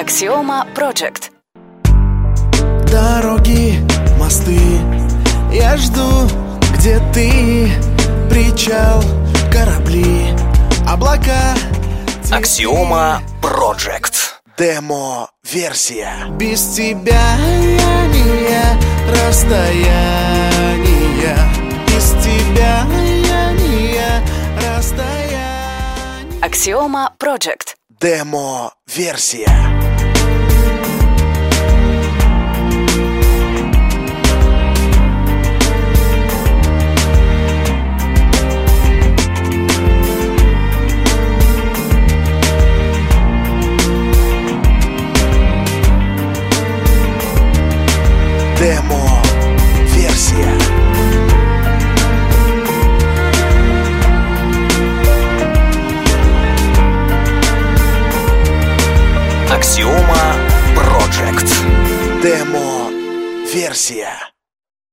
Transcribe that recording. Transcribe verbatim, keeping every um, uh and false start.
Axioma Project. Дороги, мосты, я жду, где ты. Причал, корабли, облака. Axioma Project. Демо-версия. Без тебя я не я, расстояние. Без тебя я не я, расстояние. Axioma Project. Демо-версия. Демо-версия. Axioma Project. Демо-версия.